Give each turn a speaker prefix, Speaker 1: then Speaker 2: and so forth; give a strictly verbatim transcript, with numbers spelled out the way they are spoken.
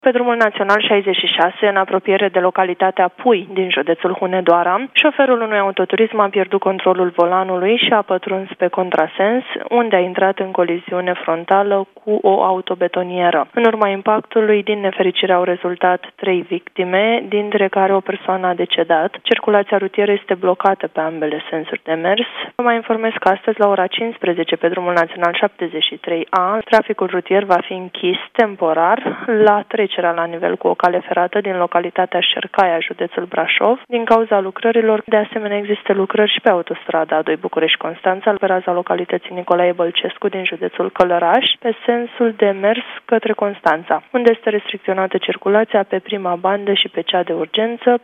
Speaker 1: Pe drumul național șaizeci și șase, în apropiere de localitatea Pui din județul Hunedoara, șoferul unui autoturism a pierdut controlul volanului și a pătruns pe contrasens, unde a intrat în coliziune frontală cu o autobetonieră. În urma impactului, din nefericire, au rezultat trei victime, dintre care o persoană a decedat. Circulația rutieră este blocată pe ambele sensuri de mers. Vă mai informez că astăzi, la ora cincisprezece, pe drumul național șaptezeci și trei A, traficul rutier va fi închis temporar la trecerea la nivel cu o cale ferată din localitatea Șercaia, județul Brașov. Din cauza lucrărilor, de asemenea, există lucrări și pe autostrada A doi București-Constanța, pe raza localității Nicolae Bălcescu din județul Călăraș, pe sensul de mers către Constanța, unde este restricționată circulația pe prima bandă și pe cea de urgență.